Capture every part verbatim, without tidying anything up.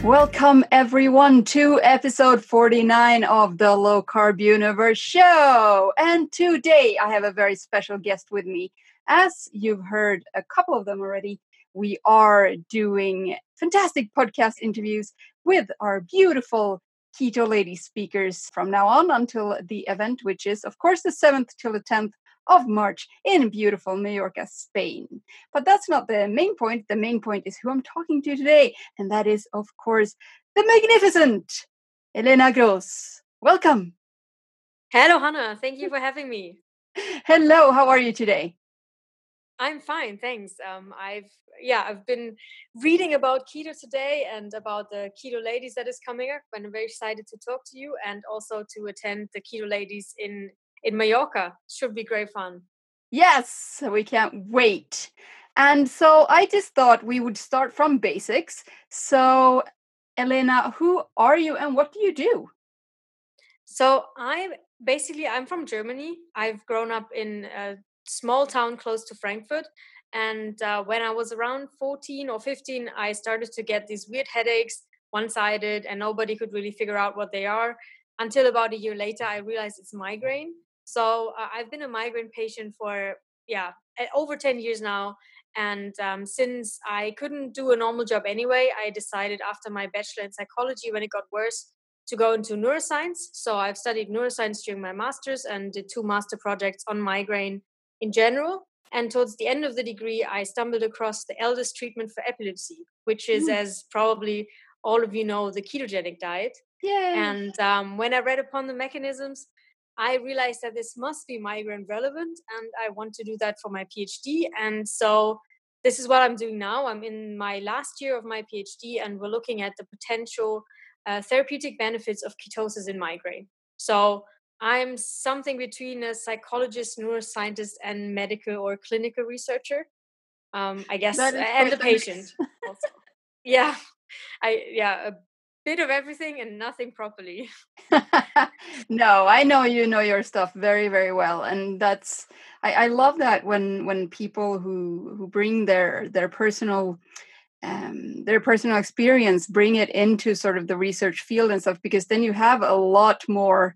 Welcome everyone to episode forty-nine of the Low Carb Universe show. And today I have a very special guest with me. As you've heard a couple of them already, we are doing fantastic podcast interviews with our beautiful Keto Lady speakers from now on until the event, which is of course the seventh till the tenth of March in beautiful Mallorca, Spain. But that's not the main point. The main point is who I'm talking to today. And that is, of course, the magnificent Elena Gross. Welcome. Hello, Hannah. Thank you for having me. Hello. How are you today? I'm fine, thanks. Um, I've yeah, I've been reading about keto today and about the Keto Ladies that is coming up. And I'm very excited to talk to you and also to attend the Keto Ladies in in Mallorca. Should be great fun. Yes, we can't wait. And so I just thought we would start from basics. So, Elena, who are you and what do you do? So I basically I'm from Germany. I've grown up in a small town close to Frankfurt. And uh, when I was around fourteen or fifteen, I started to get these weird headaches, one-sided, and nobody could really figure out what they are. Until about a year later, I realized it's migraine. So uh, I've been a migraine patient for, yeah, over ten years now. And um, since I couldn't do a normal job anyway, I decided after my bachelor in psychology, when it got worse, to go into neuroscience. So I've studied neuroscience during my master's and did two master projects on migraine in general. And towards the end of the degree, I stumbled across the eldest treatment for epilepsy, which is, mm. as probably all of you know, the ketogenic diet. Yay. And um, when I read upon the mechanisms, I realized that this must be migraine relevant, and I want to do that for my PhD. And so this is what I'm doing now. I'm in my last year of my PhD, and we're looking at the potential uh, therapeutic benefits of ketosis in migraine. So I'm something between a psychologist, neuroscientist, and medical or clinical researcher, um, I guess, and a patient also. Yeah, I yeah, a bit of everything and nothing properly. No, I know you know your stuff very, very well, and that's I, I love that when when people who who bring their their personal um, their personal experience bring it into sort of the research field and stuff, because then you have a lot more.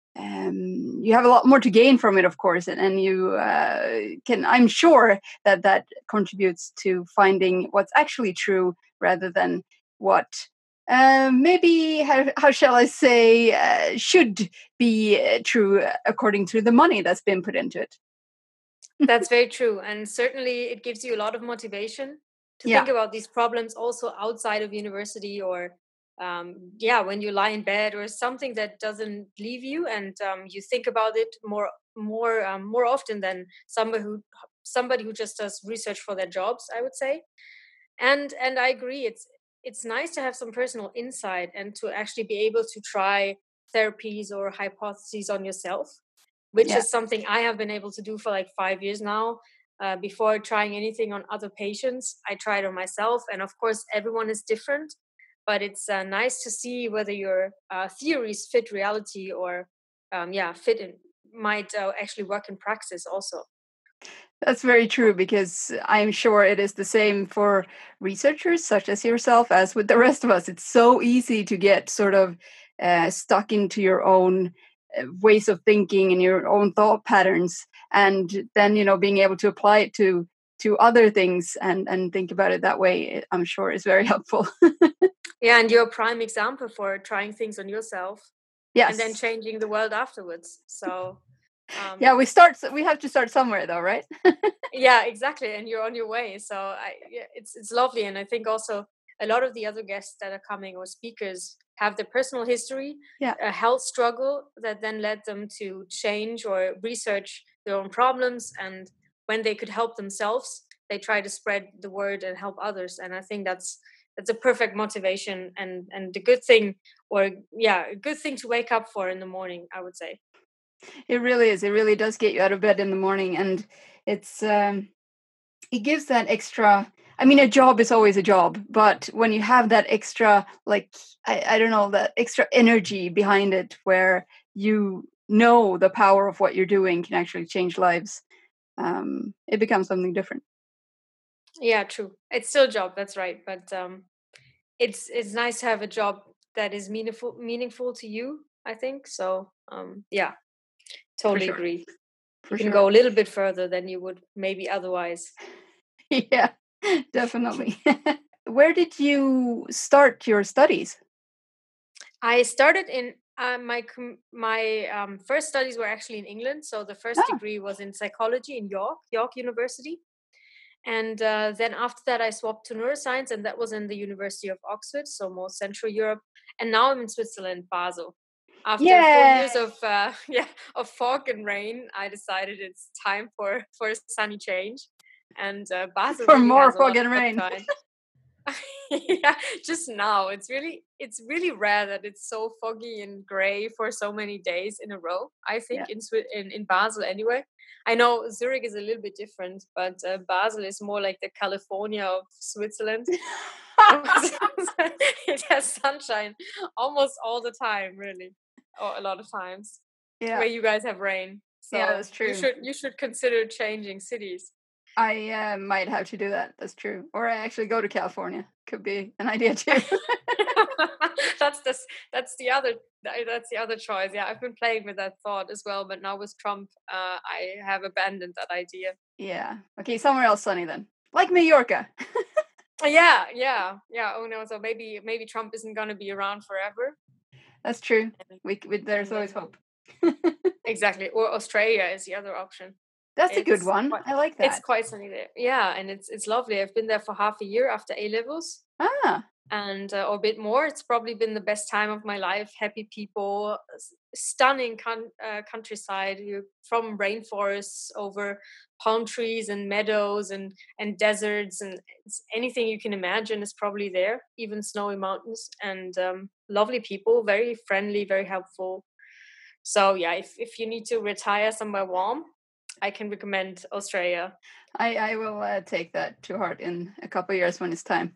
Um, you have a lot more to gain from it, of course, and, and you uh, can, I'm sure that that contributes to finding what's actually true rather than what uh, maybe, how, how shall I say, uh, should be uh, true according to the money that's been put into it. That's very true. And certainly it gives you a lot of motivation to yeah. think about these problems also outside of university or Um, yeah, when you lie in bed or something that doesn't leave you, and um, you think about it more, more, um, more often than somebody who, somebody who just does research for their jobs, I would say. And and I agree. It's it's nice to have some personal insight and to actually be able to try therapies or hypotheses on yourself, which yeah. is something I have been able to do for like five years now. Uh, before trying anything on other patients, I tried on myself, and of course, everyone is different. But it's uh, nice to see whether your uh, theories fit reality or, um, yeah, fit in, might uh, actually work in practice also. That's very true, because I'm sure it is the same for researchers such as yourself as with the rest of us. It's so easy to get sort of uh, stuck into your own uh, ways of thinking and your own thought patterns. And then, you know, being able to apply it to to other things and, and think about it that way, I'm sure is very helpful. Yeah, and you're a prime example for trying things on yourself. Yes. And then changing the world afterwards. So um, yeah, we start. We have to start somewhere, though, right? Yeah, exactly. And you're on your way. So I, yeah, it's it's lovely, and I think also a lot of the other guests that are coming or speakers have their personal history, yeah. a health struggle that then led them to change or research their own problems, and when they could help themselves, they try to spread the word and help others. And I think that's that's a perfect motivation and and a good thing, or yeah, a good thing to wake up for in the morning, I would say. It really is. It really does get you out of bed in the morning, and it's um, it gives that extra. I mean, a job is always a job, but when you have that extra, like I, I don't know, that extra energy behind it, where you know the power of what you're doing can actually change lives, um, it becomes something different. Yeah, true. It's still a job. That's right, but um, it's it's nice to have a job that is meaningful meaningful to you, I think. So um yeah, totally sure. agree. For You can sure. go a little bit further than you would maybe otherwise. Yeah, definitely. Where did you start your studies? I started in uh, my com- my um, first studies were actually in England. So the first Ah, degree was in psychology in York, York University. And uh, then after that, I swapped to neuroscience, and that was in the University of Oxford, so more Central Europe. And now I'm in Switzerland, Basel. After four yeah, years of uh, yeah of fog and rain, I decided it's time for for a sunny change. And uh, Basel for really more has a fog lot of and rain. sunshine. Yeah, just now it's really it's really rare that it's so foggy and gray for so many days in a row. I think Yeah. in Swi- in in Basel anyway. I know Zurich is a little bit different, but uh, Basel is more like the California of Switzerland. It has sunshine almost all the time, really, or a lot of times. Yeah. Where you guys have rain, so Yeah, that's you true. should you should consider changing cities. I uh, might have to do that. That's true. Or I actually go to California. Could be an idea too. that's the that's the other that's the other choice. Yeah, I've been playing with that thought as well, but now with Trump, uh, I have abandoned that idea. Yeah. Okay, somewhere else sunny then, like Mallorca. Yeah, yeah, yeah. Oh no, so maybe maybe Trump isn't going to be around forever. That's true. We, we there's And always then, hope. exactly, or Australia is the other option. That's a good It's one. quite, I like it's that. quite sunny there. Yeah, and it's it's lovely. I've been there for half a year after A levels. Ah, And uh, or a bit more. It's probably been the best time of my life. Happy people, s- stunning con- uh, countryside. You from rainforests over palm trees and meadows and and deserts and it's anything you can imagine is probably there. Even snowy mountains and um, lovely people, very friendly, very helpful. So yeah, if if you need to retire somewhere warm, I can recommend Australia. I I will uh, take that to heart in a couple of years when it's time.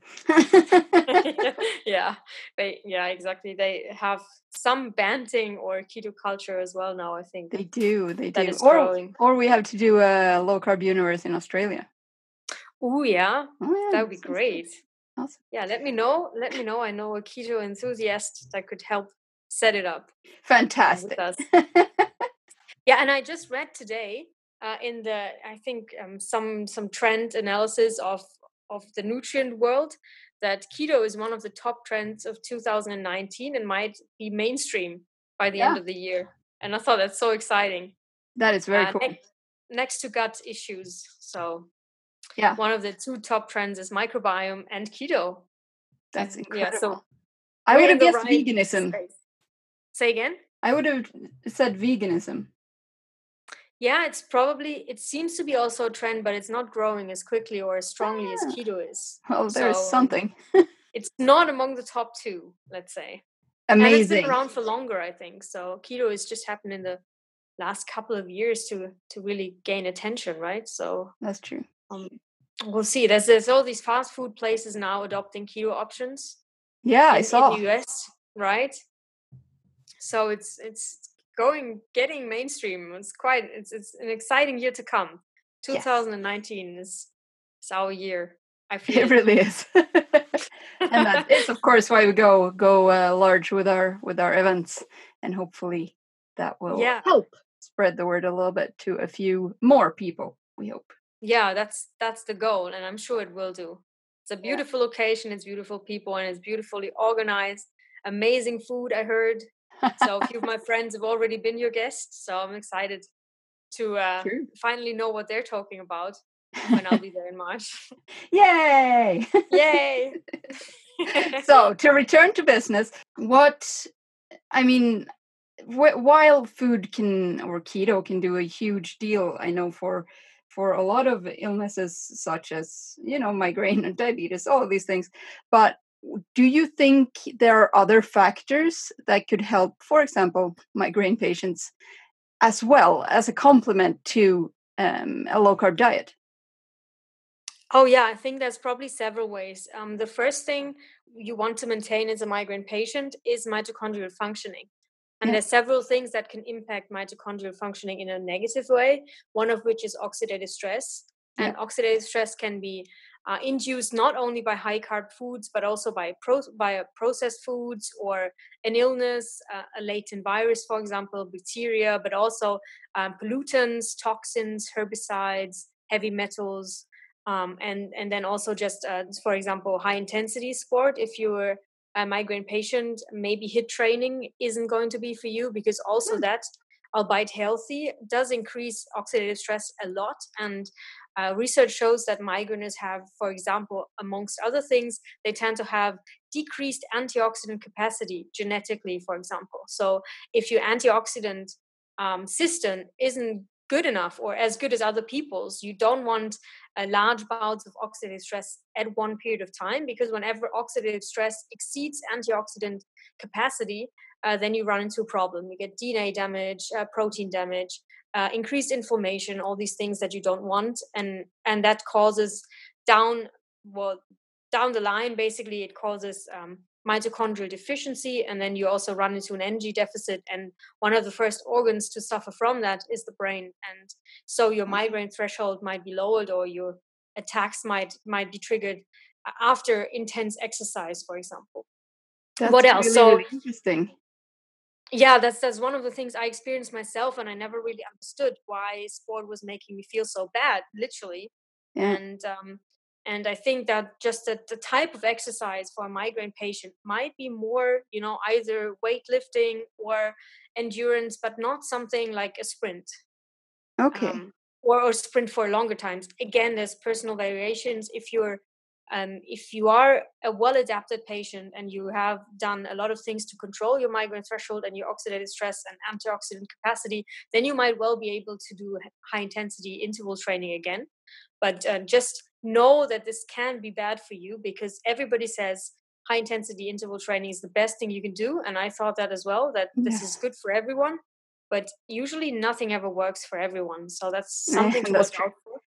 Yeah, they yeah exactly. They have some banting or keto culture as well now. I think They do, they that do. is Or growing. or we have to do a low carb universe in Australia. Oh yeah, Oh yeah, that would be sounds good. great. Awesome. Yeah, let me know. Let me know. I know a keto enthusiast that could help set it up uh, with Fantastic. us. Yeah, and I just read today uh, in the I think um, some some trend analysis of of the nutrient world that keto is one of the top trends of two thousand nineteen and might be mainstream by the end Yeah, of the year. And I thought that's so exciting. that is very Uh, cool. next, next to gut issues, so Yeah, one of the two top trends is microbiome and keto. that's And yeah, so incredible. I would we're in have the guessed right veganism. space. Say again. I would have said veganism. Yeah, it's probably, it seems to be also a trend, but it's not growing as quickly or as strongly as Ah, keto is. well, there's So um, something. it's not among the top two, let's say. And it's been Amazing. around for longer, I think. So keto has just happened in the last couple of years to to really gain attention, right? So That's true. um, we'll see. There's there's all these fast food places now adopting keto options Yeah, I in, in saw. the U S, right? So it's it's going getting mainstream. It's quite it's it's an exciting year to come. Yes. twenty nineteen is is our year. I feel It it. really is. And that is, of course, why we go go uh, large with our with our events, and hopefully that will Yeah. help spread the word a little bit to a few more people. We hope. Yeah, that's that's the goal, and I'm sure it will do. It's a Yeah. beautiful location, it's beautiful people, and it's beautifully organized. Amazing food, I heard. So a few of my friends have already been your guests, so I'm excited to uh, True. finally know what they're talking about when I'll be there in March. Yay! Yay! So to return to business, what I mean, wh- while food can or keto can do a huge deal, I know for for a lot of illnesses such as you know migraine and diabetes, all of these things. But do you think there are other factors that could help, for example, migraine patients as well as a complement to um, a low carb diet? Oh yeah, I think there's probably several ways. Um, the first thing you want to maintain as a migraine patient is mitochondrial functioning. And Yeah. there's several things that can impact mitochondrial functioning in a negative way, one of which is oxidative stress. And Yeah. oxidative stress can be uh, induced not only by high carb foods, but also by, pro- by processed foods or an illness, uh, a latent virus, for example, bacteria, but also um, pollutants, toxins, herbicides, heavy metals, um, and, and then also just, uh, for example, high intensity sport. If you're a migraine patient, maybe HIIT training isn't going to be for you, because also that, albeit healthy, does increase oxidative stress a lot. And uh, research shows that migraineurs have, for example, amongst other things, they tend to have decreased antioxidant capacity genetically, for example. So if your antioxidant um, system isn't good enough or as good as other people's, you don't want uh, large bouts of oxidative stress at one period of time, because whenever oxidative stress exceeds antioxidant capacity, uh, then you run into a problem. You get D N A damage, uh, protein damage, uh, increased inflammation, all these things that you don't want, and and that causes down well down the line. Basically, it causes um, mitochondrial deficiency, and then you also run into an energy deficit. And one of the first organs to suffer from that is the brain. And so your migraine threshold might be lowered, or your attacks might might be triggered after intense exercise, for example. That's what else? really, So really interesting. Yeah, that's that's one of the things I experienced myself, and I never really understood why sport was making me feel so bad, literally. Yeah. And um, and I think that just that the type of exercise for a migraine patient might be more, you know, either weightlifting or endurance, but not something like a sprint, Okay. um, or or sprint for longer times. Again, there's personal variations. If you're um, if you are a well-adapted patient and you have done a lot of things to control your migraine threshold and your oxidative stress and antioxidant capacity, then you might well be able to do high-intensity interval training again. But uh, just know that this can be bad for you, because everybody says high-intensity interval training is the best thing you can do. And I thought that as well, that this is Yes. good for everyone. But usually nothing ever works for everyone. So that's Eh, something to that's watch true. out for.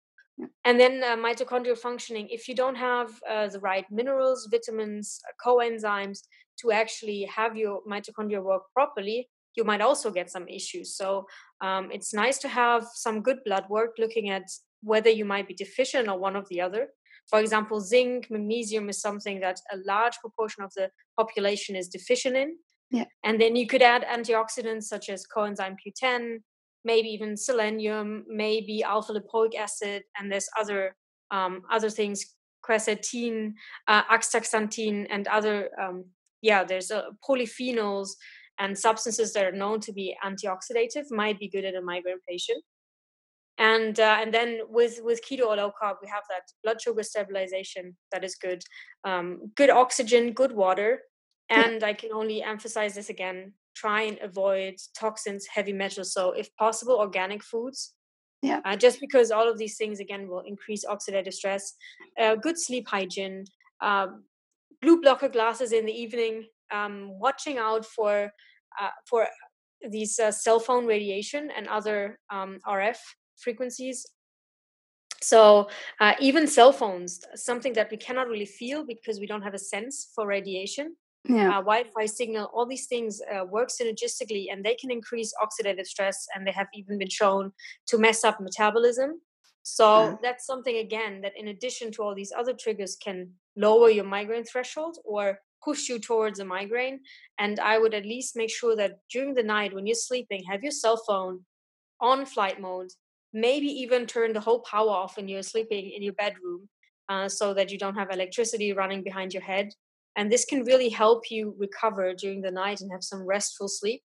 And then uh, mitochondrial functioning, if you don't have uh, the right minerals, vitamins, uh, coenzymes to actually have your mitochondria work properly, you might also get some issues. So um, it's nice to have some good blood work looking at whether you might be deficient or one of the other. For example, zinc, magnesium is something that a large proportion of the population is deficient in. Yeah. And then you could add antioxidants such as coenzyme Q ten, maybe even selenium, maybe alpha lipoic acid, and there's other um, other things, quercetin, uh, astaxanthin, and other um, yeah, there's uh, polyphenols and substances that are known to be antioxidative, might be good in a migraine patient. And uh, and then with with keto or low carb, we have that blood sugar stabilization that is good, um, good oxygen, good water. And yeah. I can only emphasize this again: try and avoid toxins, heavy metals. So if possible, organic foods. Yeah. Uh, just because all of these things again will increase oxidative stress. Uh, good sleep hygiene, um, blue blocker glasses in the evening. Um, watching out for uh, for these uh, cell phone radiation and other um, R F frequencies. So uh, even cell phones, something that we cannot really feel because we don't have a sense for radiation. Yeah. Uh, Wi-Fi signal, all these things uh, work synergistically, and they can increase oxidative stress, and they have even been shown to mess up metabolism. So Uh, that's something, again, that in addition to all these other triggers can lower your migraine threshold or push you towards a migraine. And I would at least make sure that during the night when you're sleeping, have your cell phone on flight mode, maybe even turn the whole power off when you're sleeping in your bedroom, uh, so that you don't have electricity running behind your head. And this can really help you recover during the night and have some restful sleep.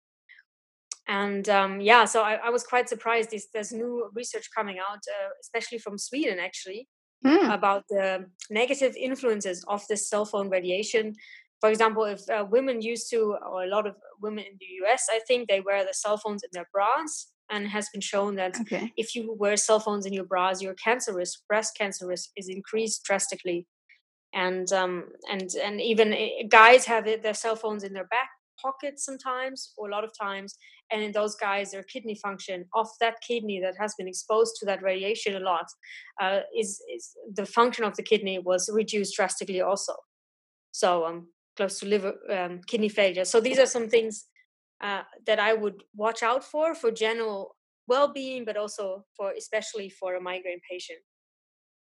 And um, yeah, so I, I was quite surprised. There's, there's new research coming out, uh, especially from Sweden, actually, mm. about the negative influences of this cell phone radiation. For example, if uh, women used to, or a lot of women in the U S, I think they wear the cell phones in their bras, and it has been shown that okay. if you wear cell phones in your bras, your cancer risk, breast cancer risk, is increased drastically. And um, and and even guys have it, their cell phones in their back pockets sometimes, or a lot of times. And in those guys, their kidney function of that kidney that has been exposed to that radiation a lot, uh, is, is the function of the kidney was reduced drastically also. So um, close to liver, um, kidney failure. So these are some things uh, that I would watch out for, for general well-being, but also for, especially for a migraine patient.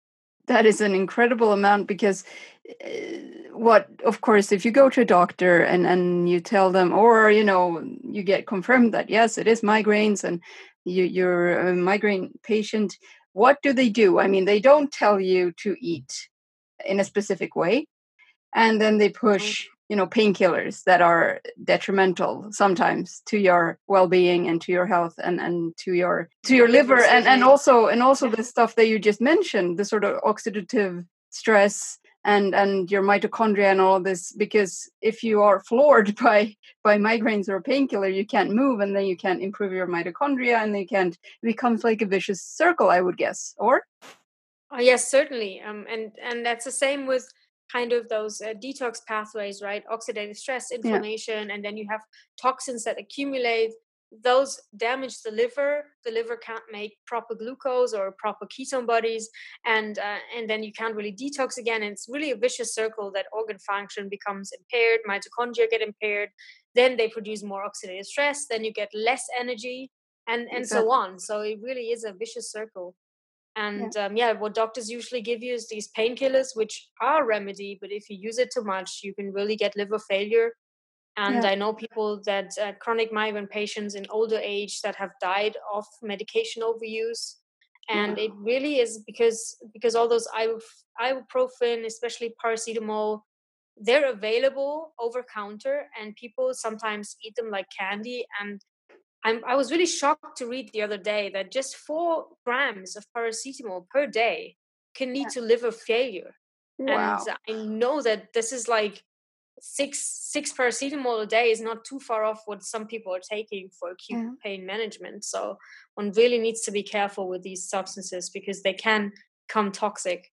That is an incredible amount, because uh, what, of course, if you go to a doctor and, and you tell them, or, you know, you get confirmed that, yes, it is migraines and you, you're a migraine patient, what do they do? I mean, they don't tell you to eat in a specific way. And then they push, you know, painkillers that are detrimental sometimes to your well-being and to your health and, and to your to your liver, and, and also and also the stuff that you just mentioned, the sort of oxidative stress and and your mitochondria and all this, because if you are floored by by migraines or a painkiller, you can't move, and then you can't improve your mitochondria, and they can't, it becomes like a vicious circle, I would guess. Or oh, yes, certainly. Um, and and that's the same with kind of those uh, detox pathways, right? Oxidative stress, inflammation, yeah. And then you have toxins that accumulate. Those damage the liver. The liver can't make proper glucose or proper ketone bodies, and uh, and then you can't really detox again. And it's really a vicious circle that organ function becomes impaired, mitochondria get impaired, then they produce more oxidative stress, then you get less energy, and and exactly. so on. So it really is a vicious circle. And yeah. Um, yeah, what doctors usually give you is these painkillers, which are a remedy, but if you use it too much, you can really get liver failure. And yeah. I know people that uh, chronic migraine patients in older age that have died of medication overuse. And wow. It really is because because all those ibuprofen, especially paracetamol, they're available over counter, and people sometimes eat them like candy. And I'm, I was really shocked to read the other day that just four grams of paracetamol per day can lead yeah. to liver failure. Wow. And I know that this is like six six paracetamol a day is not too far off what some people are taking for acute yeah. pain management. So one really needs to be careful with these substances because they can become toxic.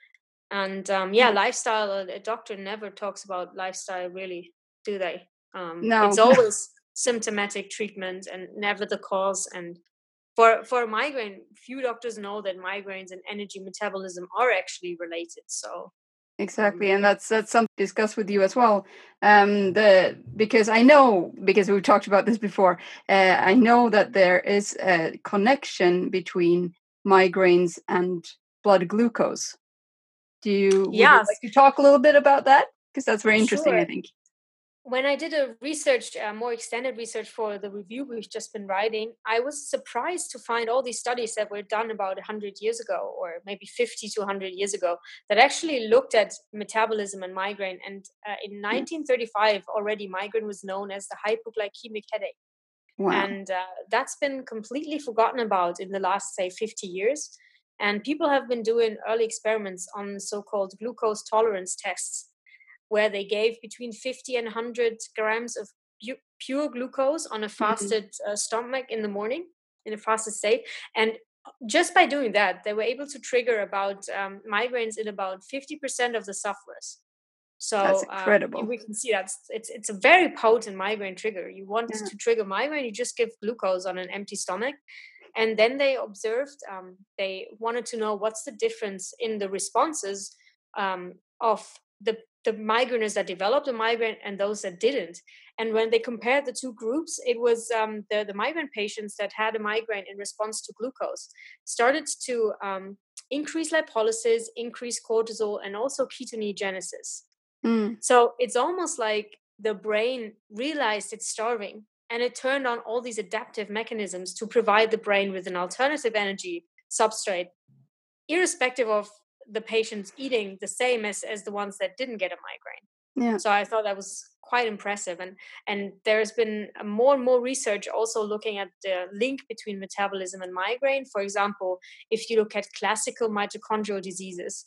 And um, yeah, lifestyle, a doctor never talks about lifestyle, really, do they? Um, no. It's always symptomatic treatment and never the cause. And for for migraine, few doctors know that migraines and energy metabolism are actually related. So exactly, um, and that's that's something to discuss with you as well. Um, the because I know, because we've talked about this before, uh, I know that there is a connection between migraines and blood glucose. Do you would yes. you like to talk a little bit about that? Because that's very interesting, sure. I think. When I did a research, uh, more extended research for the review we've just been writing, I was surprised to find all these studies that were done about one hundred years ago, or maybe fifty to one hundred years ago, that actually looked at metabolism and migraine. And uh, in nineteen thirty-five, already migraine was known as the hypoglycemic headache. Wow. And uh, that's been completely forgotten about in the last, say, fifty years. And people have been doing early experiments on so-called glucose tolerance tests, where they gave between fifty and one hundred grams of pu- pure glucose on a fasted mm-hmm. uh, stomach in the morning, in a fasted state. And just by doing that, they were able to trigger about um, migraines in about fifty percent of the sufferers. So that's incredible. Um, we can see that it's, it's a very potent migraine trigger. You want yeah. to trigger migraine, you just give glucose on an empty stomach. And then they observed, um, they wanted to know what's the difference in the responses um, of the the migraineurs that developed a migraine and those that didn't. And when they compared the two groups, it was um, the, the migraine patients that had a migraine in response to glucose started to um, increase lipolysis, increase cortisol, and also ketoneogenesis. Mm. So it's almost like the brain realized it's starving, and it turned on all these adaptive mechanisms to provide the brain with an alternative energy substrate, irrespective of the patients eating the same as, as the ones that didn't get a migraine. Yeah. So I thought that was quite impressive. And, and there's been more and more research also looking at the link between metabolism and migraine. For example, if you look at classical mitochondrial diseases,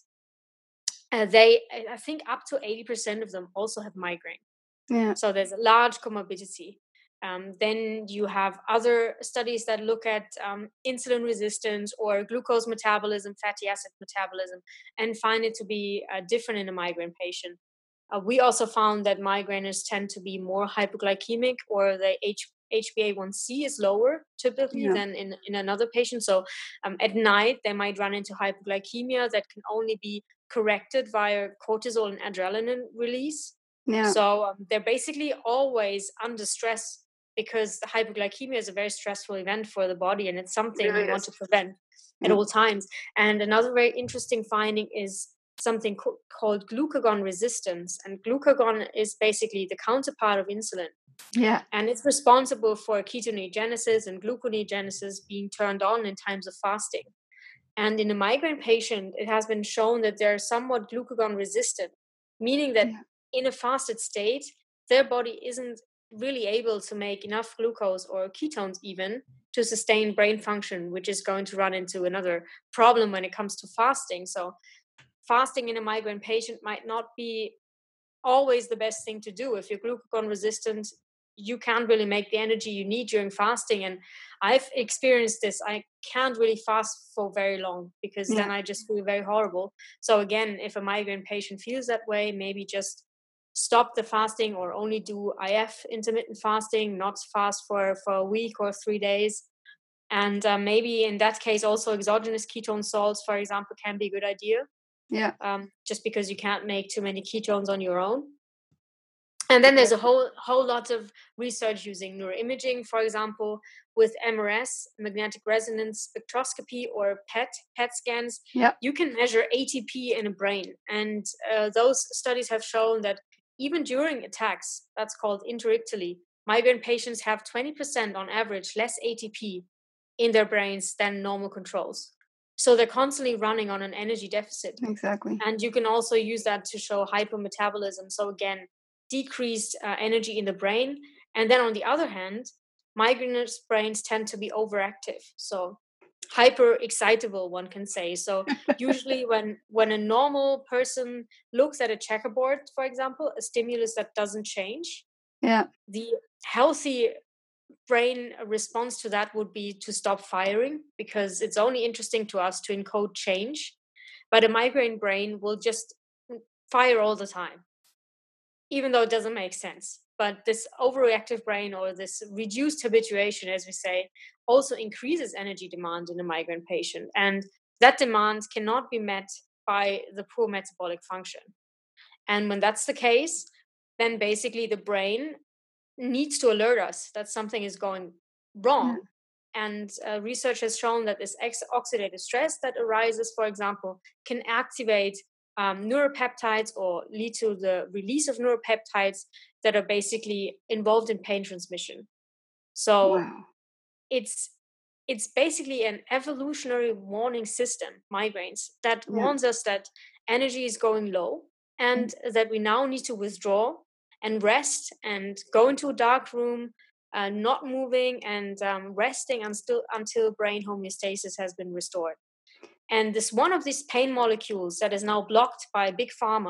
uh, they, I think up to eighty percent of them also have migraine. Yeah. So there's a large comorbidity. Um, then you have other studies that look at um, insulin resistance or glucose metabolism, fatty acid metabolism, and find it to be uh, different in a migraine patient. Uh, we also found that migraineurs tend to be more hypoglycemic, or the H- H b A one c is lower typically yeah. than in, in another patient. So um, at night, they might run into hypoglycemia that can only be corrected via cortisol and adrenaline release. Yeah. So um, they're basically always under stress because the hypoglycemia is a very stressful event for the body, and it's something Really we want is. to prevent at Yeah. all times. And another very interesting finding is something co- called glucagon resistance. And glucagon is basically the counterpart of insulin. Yeah. And it's responsible for ketoneogenesis and gluconeogenesis being turned on in times of fasting. And in a migraine patient, it has been shown that they're somewhat glucagon resistant, meaning that Yeah. in a fasted state, their body isn't really able to make enough glucose or ketones even to sustain brain function, which is going to run into another problem when it comes to fasting. So fasting in a migraine patient might not be always the best thing to do. If you're glucagon resistant, you can't really make the energy you need during fasting. And I've experienced this. I can't really fast for very long because Yeah. then I just feel very horrible. So again, if a migraine patient feels that way, maybe just stop the fasting or only do I F, intermittent fasting, not fast for, for a week or three days. And uh, maybe in that case, also exogenous ketone salts, for example, can be a good idea. Yeah. Um, just because you can't make too many ketones on your own. And then there's a whole whole lot of research using neuroimaging, for example, with M R S, magnetic resonance spectroscopy, or P E T, P E T scans. Yeah. You can measure A T P in a brain. And uh, those studies have shown that even during attacks, that's called interictally, migraine patients have twenty percent on average less A T P in their brains than normal controls. So they're constantly running on an energy deficit. Exactly. And you can also use that to show hypometabolism. So again, decreased uh, energy in the brain. And then on the other hand, migrainous brains tend to be overactive. So hyper excitable, one can say. So usually when when a normal person looks at a checkerboard, for example, a stimulus that doesn't change, yeah, the healthy brain response to that would be to stop firing, because it's only interesting to us to encode change. But a migraine brain will just fire all the time, even though it doesn't make sense. But this overreactive brain, or this reduced habituation, as we say, also increases energy demand in a migraine patient. And that demand cannot be met by the poor metabolic function. And when that's the case, then basically the brain needs to alert us that something is going wrong. yeah. And uh, research has shown that this ex- oxidative stress that arises, for example, can activate um, neuropeptides or lead to the release of neuropeptides that are basically involved in pain transmission. So Wow. it's it's basically an evolutionary warning system, migraines, that Yeah. warns us that energy is going low and Mm. that we now need to withdraw and rest and go into a dark room, uh, not moving and um, resting until, until brain homeostasis has been restored. And this one of these pain molecules that is now blocked by big pharma,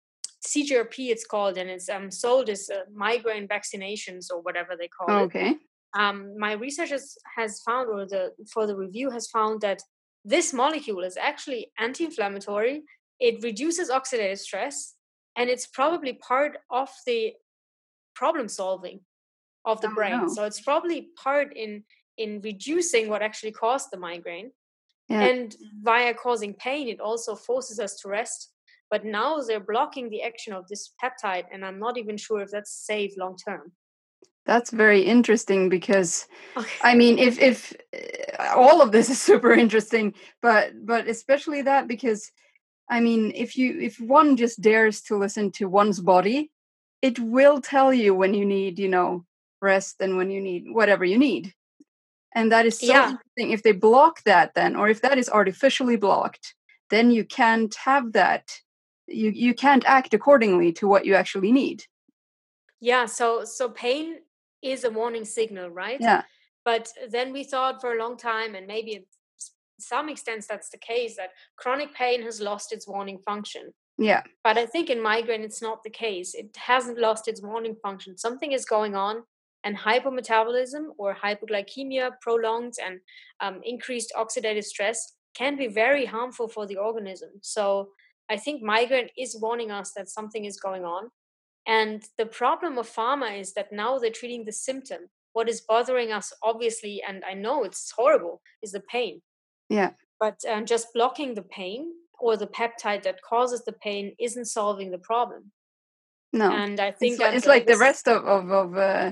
C G R P it's called, and it's um, sold as uh, migraine vaccinations or whatever they call it. Okay. Um, my research has, has found, or the for the review has found, that this molecule is actually anti-inflammatory. It reduces oxidative stress, and it's probably part of the problem solving of the Oh brain. no. So it's probably part in in reducing what actually caused the migraine. Yeah. And via causing pain, it also forces us to rest. But now they're blocking the action of this peptide, and I'm not even sure if that's safe long term. That's very interesting, because Okay. I mean, if if uh, all of this is super interesting, but but especially that, because I mean, if you if one just dares to listen to one's body, it will tell you when you need, you know, rest and when you need whatever you need. And that is so Yeah. interesting. If they block that, then, or if that is artificially blocked, then you can't have that. You you can't act accordingly to what you actually need. Yeah, so so pain is a warning signal, right? Yeah. But then we thought for a long time, and maybe in some extent that's the case, that chronic pain has lost its warning function. Yeah. But I think in migraine it's not the case. It hasn't lost its warning function. Something is going on, and hypometabolism or hypoglycemia, prolonged and um, increased oxidative stress, can be very harmful for the organism. So I think migraine is warning us that something is going on. And the problem of pharma is that now they're treating the symptom. What is bothering us, obviously, and I know it's horrible, is the pain. Yeah. But um, just blocking the pain or the peptide that causes the pain isn't solving the problem. No. And I It's think like, that it's uh, like the this, rest of of, of uh,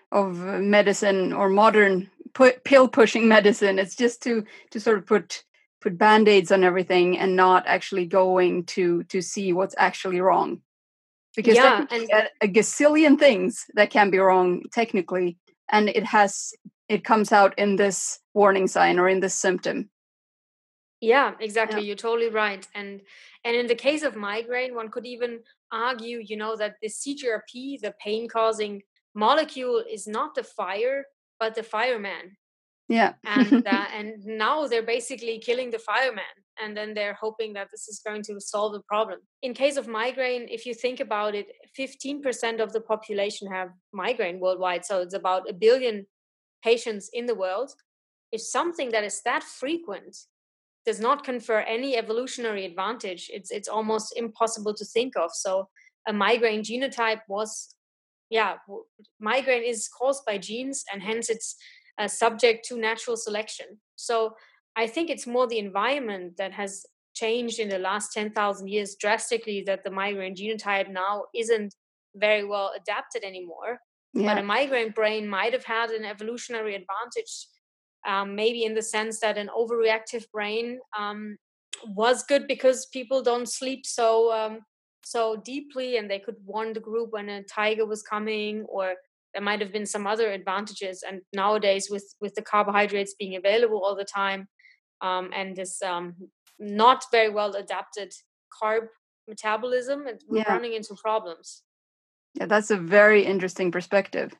of medicine or modern pu- pill pushing medicine. It's just to to sort of put put band-aids on everything and not actually going to to see what's actually wrong, because yeah, there could and be a, a gazillion things that can be wrong technically, and it has it comes out in this warning sign or in this symptom. yeah, exactly. Yeah. You're totally right. And and in the case of migraine, one could even argue, you know, that the C G R P, the pain-causing molecule, is not the fire, but the fireman. Yeah. And uh, and now they're basically killing the fireman, and then they're hoping that this is going to solve the problem. In case of migraine, if you think about it, fifteen percent of the population have migraine worldwide, so it's about a billion patients in the world. If something that is that frequent does not confer any evolutionary advantage, it's it's almost impossible to think of. So a migraine genotype was, yeah, migraine is caused by genes, and hence it's uh, subject to natural selection. So I think it's more the environment that has changed in the last ten thousand years drastically, that the migraine genotype now isn't very well adapted anymore. But Yeah. a migraine brain might have had an evolutionary advantage, um, maybe in the sense that an overreactive brain um, was good because people don't sleep so um, so deeply, and they could warn the group when a tiger was coming, or there might have been some other advantages. And nowadays, with with the carbohydrates being available all the time, um, and this um, not very well adapted carb metabolism, we're Yeah. running into problems. Yeah, that's a very interesting perspective.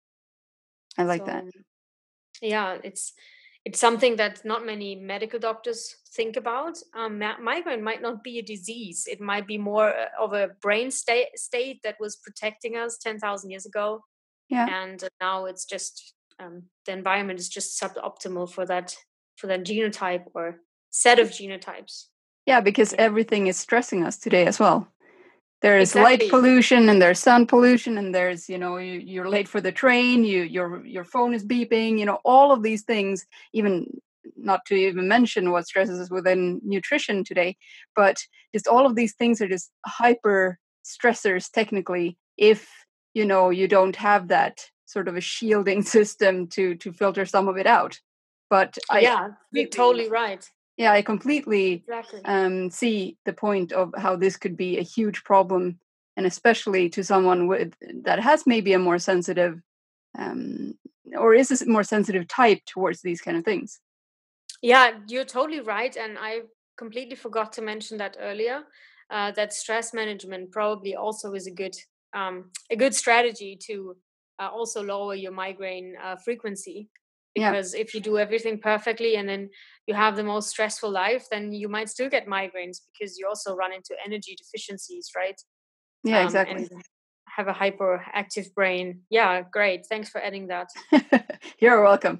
I like that. So yeah, it's it's something that not many medical doctors think about. Um, ma- migraine might not be a disease; it might be more uh, of a brain state state that was protecting us ten thousand years ago, Yeah. and uh, now it's just um, the environment is just suboptimal for that for that genotype or set of genotypes. Yeah, because Yeah, everything is stressing us today as well. There's light exactly. pollution and there's sound pollution, and there's, you know, you, you're late for the train, you your your phone is beeping, you know, all of these things, even not to even mention what stresses us within nutrition today, but just all of these things are just hyper stressors technically, if you know you don't have that sort of a shielding system to to filter some of it out. But I Yeah, you're completely totally right. yeah, I completely Exactly. um, see the point of how this could be a huge problem, and especially to someone with that has maybe a more sensitive, um, or is a more sensitive type towards these kind of things. Yeah, you're totally right. And I completely forgot to mention that earlier. Uh, that stress management probably also is a good um, a good strategy to uh, also lower your migraine uh, frequency. Yeah, Because if you do everything perfectly and then you have the most stressful life, then you might still get migraines because you also run into energy deficiencies, right? yeah, Um, exactly. and have a hyperactive brain. Yeah, great. Thanks for adding that. You're welcome.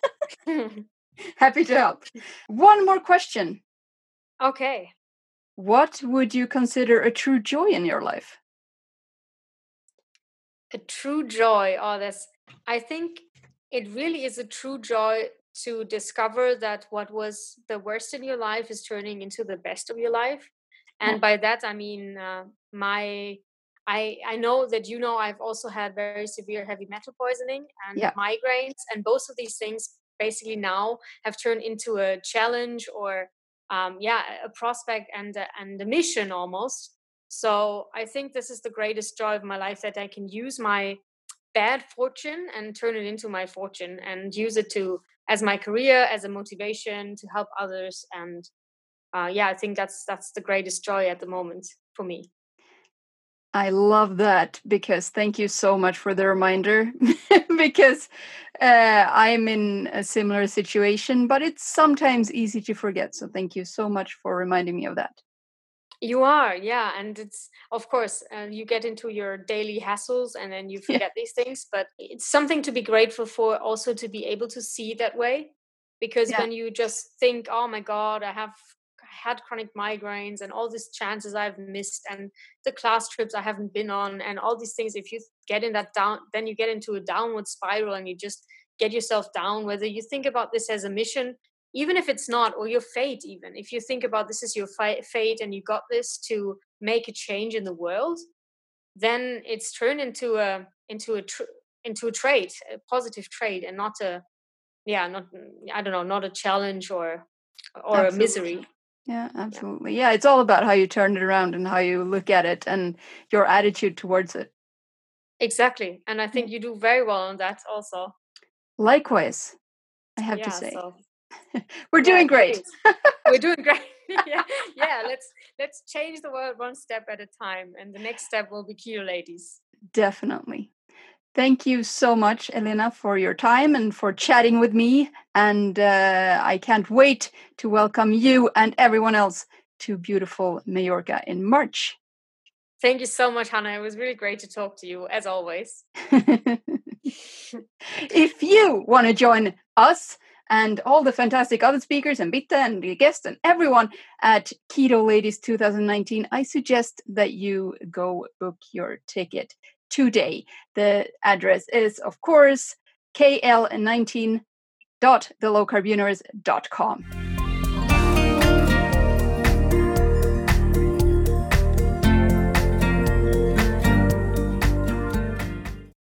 Happy to help. One more question. Okay. What would you consider a true joy in your life? A true joy. Oh, that's, I think it really is a true joy to discover that what was the worst in your life is turning into the best of your life. Yeah, And by that, I mean, uh, my, I, I know that, you know, I've also had very severe heavy metal poisoning and yeah, migraines, and both of these things basically now have turned into a challenge or, um, yeah, a prospect and a, and a mission almost. So I think this is the greatest joy of my life, that I can use my bad fortune and turn it into my fortune and use it to as my career, as a motivation to help others. And uh, yeah, I think that's that's the greatest joy at the moment for me. I love that, because thank you so much for the reminder. Because uh, I'm in a similar situation, but it's sometimes easy to forget. So thank you so much for reminding me of that. You are, yeah, and it's, of course, uh, you get into your daily hassles and then you Yeah, forget these things, but it's something to be grateful for, also to be able to see that way. Because yeah, when you just think, oh my God, I have had chronic migraines and all these chances I've missed and the class trips I haven't been on and all these things, if you get in that down, then you get into a downward spiral and you just get yourself down. Whether you think about this as a mission, even if it's not, or your fate, even if you think about this is your fi- fate and you got this to make a change in the world, then it's turned into a into a tr- into a trait, a positive trait, and not a, yeah, not, I don't know, not a challenge or, or absolutely. a misery. Yeah, absolutely. Yeah. yeah, it's all about how you turn it around and how you look at it and your attitude towards it. Exactly. And I think you do very well on that also. Likewise, I have yeah, to say. So. We're yeah, doing great. We're doing great. yeah, yeah. Let's let's change the world one step at a time, and the next step will be Keto Ladies. Definitely. Thank you so much, Elena, for your time and for chatting with me. And uh, I can't wait to welcome you and everyone else to beautiful Mallorca in March. Thank you so much, Hannah. It was really great to talk to you, as always. If you want to join us and all the fantastic other speakers and Bitte and the guests and everyone at Keto Ladies twenty nineteen, I suggest that you go book your ticket today. The address is, of course, k l nineteen dot the low carb universe dot com.